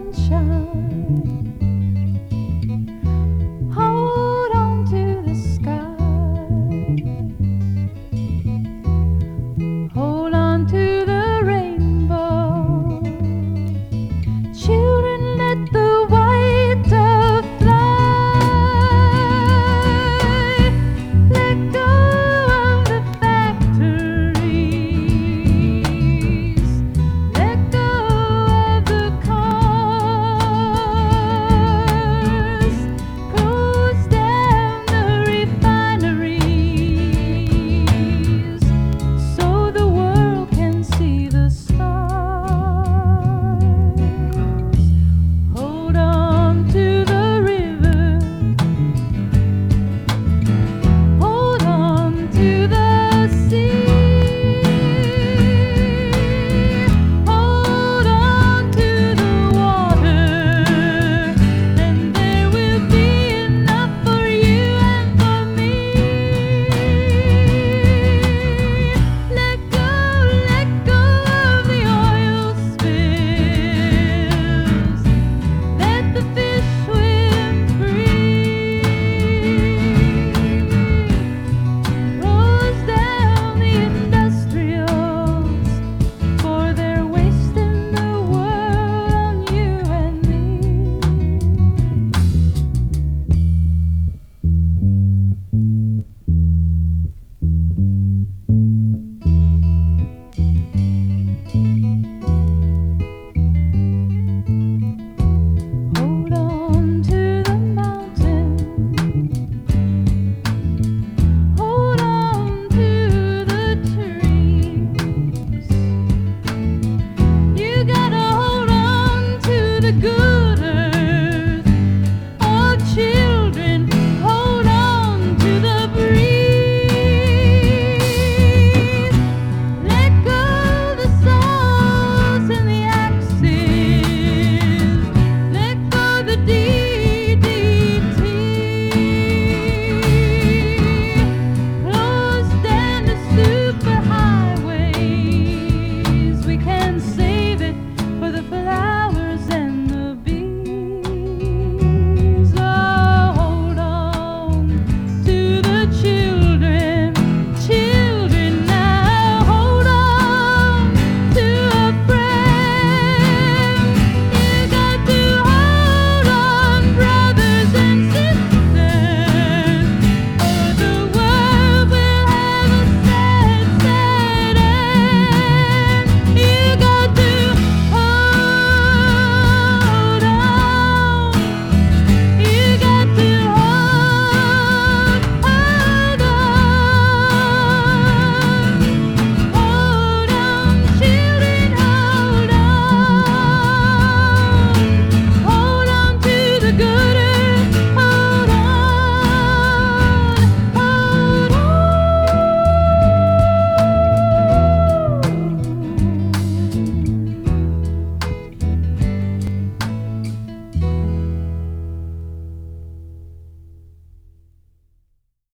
Hold on to the sky. Hold on to the rainbow. Children, let the white dove fly. Let go of the factories. Let go of the cars. Close down the refineries so the world can see the stars. Hold on to the river. Hold on to the sea. Hold on to the water, and there will be enough for you and for me. Let go of the oil spills. Let the fish swim free. Close down the industrials, for they're wasting the world on you and me. Hold on to the mountain. Hold on to the trees. You gotta hold on to the good.